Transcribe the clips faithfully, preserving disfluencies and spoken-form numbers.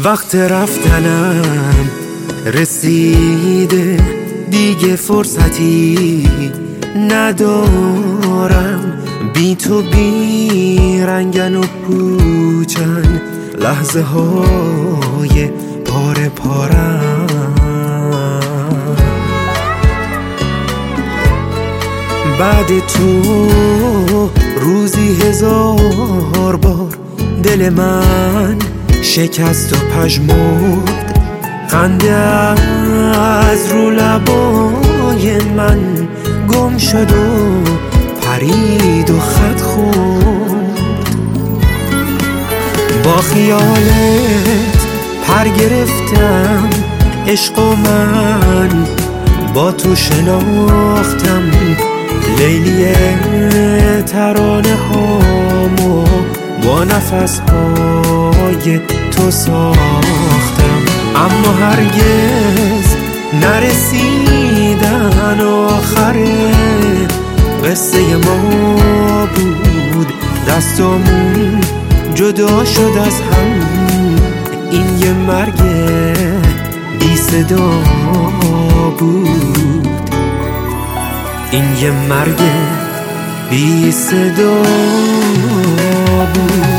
وقت رفتنم رسیده، دیگه فرصتی ندارم. بی تو بی رنگن و پوچن لحظه های پاره پارم. بعد تو روزی هزار بار دل من شکست و پژمرد. خنده از رو لبای من گم شد و پرید و خط خورد. با خیالت پر گرفتم عشق و من با تو شناختم. لیلی ترانه هامو با نفس های تو ساختم، اما هرگز نرسیدن آخر قصه ما بود. دستامون جدا شد از هم، این یه مرگ بی صدا بود. این یه مرگ بی صدا بود.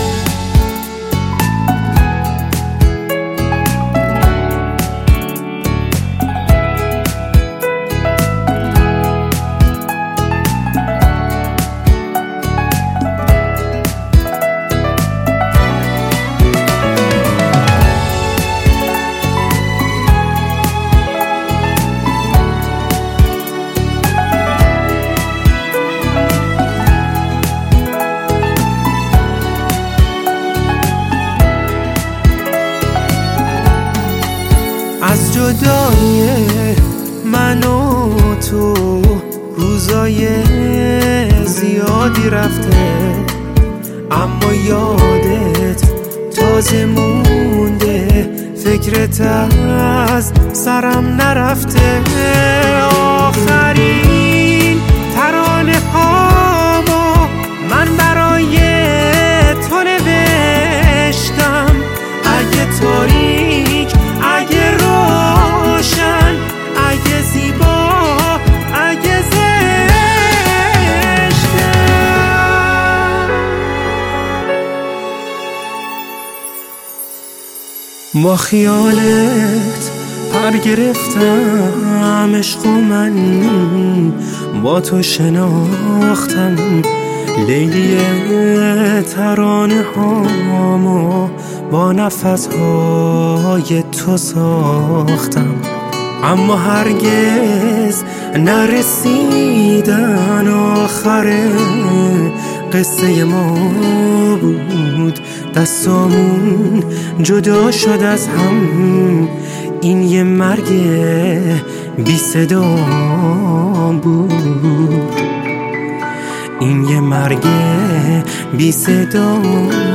از جدای من و تو روزای زیادی رفته، اما یادت تازه مونده، فکرت از سرم نرفته. آخرین ترانه هامو من برای تو نوشتم. اگه تاریک، اگه روشن، اگه زیبا، اگه زشتم. با خیالت پر گرفتم عشق و من با تو شناختم. لیلی ترانه هامو با نفس های تو ساختم، اما هرگز نرسیدن آخر قصه ما بود. دستامون جدا شد از هم، این یه مرگ بی صدا بود. این یه مرگ بی صدا